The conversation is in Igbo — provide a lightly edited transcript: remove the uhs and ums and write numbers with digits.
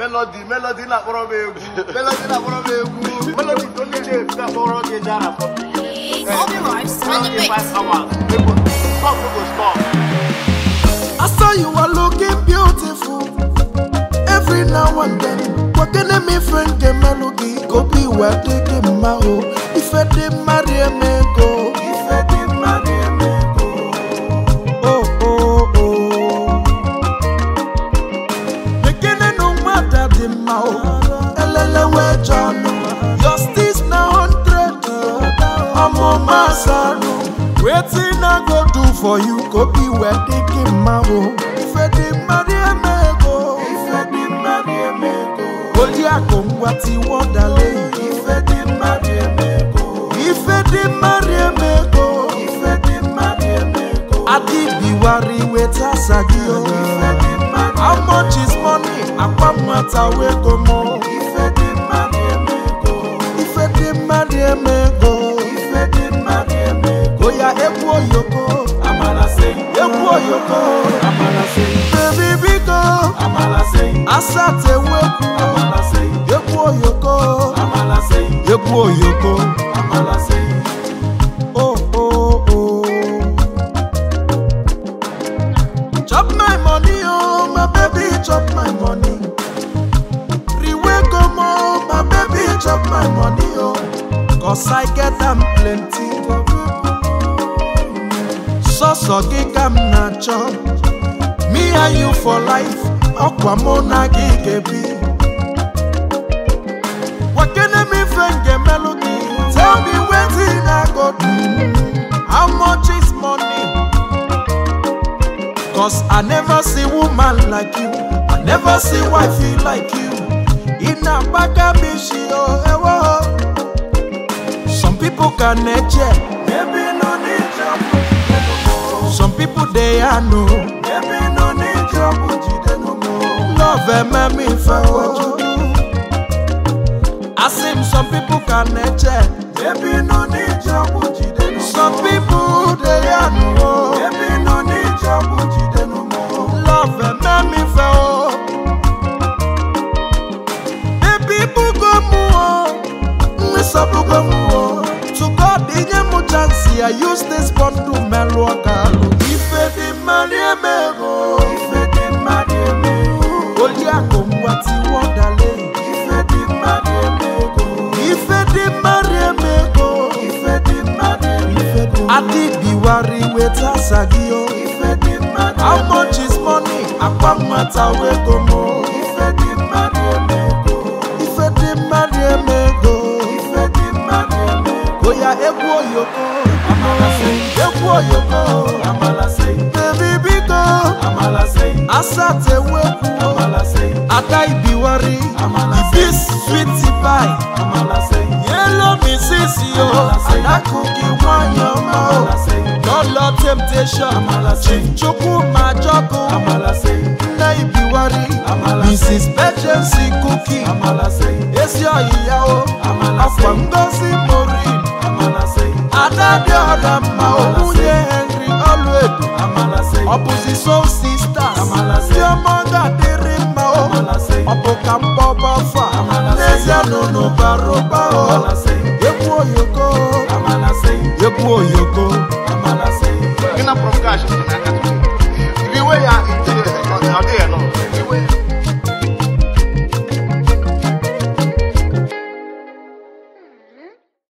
Melody na kpọrọ m egwu. Melody don't need to ka kpọrọ gị jara for me. All the lives on the mix. 5 hours. Stop. I saw you are looking beautiful. Every now and then, what can me friend get melody? Go be where they get my hoe. If I did marry me go. Oh. Beginning no matter the mouth. Elele we John. Your sticks now 100. I'm on my saddle. Waiting I go do for you. Go be where they get my hoe. If I did marry me go. Odi akongwati wodale. If I did marry me go. Adi biwari weta sagio. How much is money? Akwamata we go more. If I did marry me go. Oya ebu oyoko. Baby biko. Asate weku. Ebu oyoko. Oh. Chop my money, oh my baby, chop my money. Riwe como, my baby, chop my money, oh. Cause I get them plenty. So gigam na chop. Me and you for life. Okwamona gigebi. What can me friend get melody? Tell me where I go do. How much is money? Cause I never see woman like you. I never see wifey like you. In a baka bishi oh ewo. Some people can nature. Maybe no need job. Some people they are no. Maybe no need job. Love and me for what you do. I see some people can nature. Maybe no need job. Some people they are no. Maybe no need job. Love and me for. Baby bugo muo. Misabu go muo. To God the name chance I use this bond to meluakalu. If it be marry me go. Odi akomwati wodale. If it be marry me go. Adi biwari weta sagio. How much is money? Akwamata we go more. If it be marry me go. Oya ebu oyoko. Baby biko. Asate weku. Akai biwari. This sweetie pie. Yellow misisi yo. Anakuki wanyama. Lolo temptation. Chimchuku majoko. Nai biwari. Mrs. Pejensi cookie. Esi oyiyao. Afwangosi morin. Adade odama. Omunye Henry Olwedu. Opposition sisters. Your mother. Opo kampo bafa. Nezia no baroba.